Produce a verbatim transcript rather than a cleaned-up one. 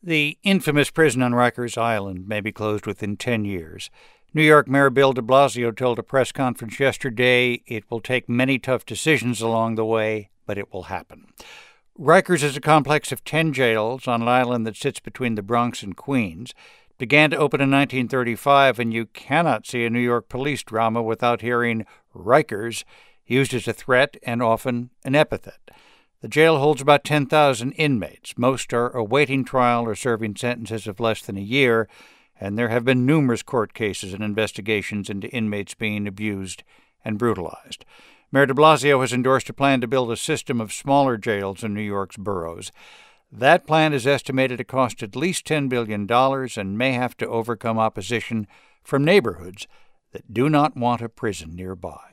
The infamous prison on Rikers Island may be closed within ten years. New York Mayor Bill de Blasio told a press conference yesterday it will take many tough decisions along the way, but it will happen. Rikers is a complex of ten jails on an island that sits between the Bronx and Queens. It began to open in nineteen thirty-five, and you cannot see a New York police drama without hearing Rikers used as a threat and often an epithet. The jail holds about ten thousand inmates. Most are awaiting trial or serving sentences of less than a year, and there have been numerous court cases and investigations into inmates being abused and brutalized. Mayor de Blasio has endorsed a plan to build a system of smaller jails in New York's boroughs. That plan is estimated to cost at least ten billion dollars and may have to overcome opposition from neighborhoods that do not want a prison nearby.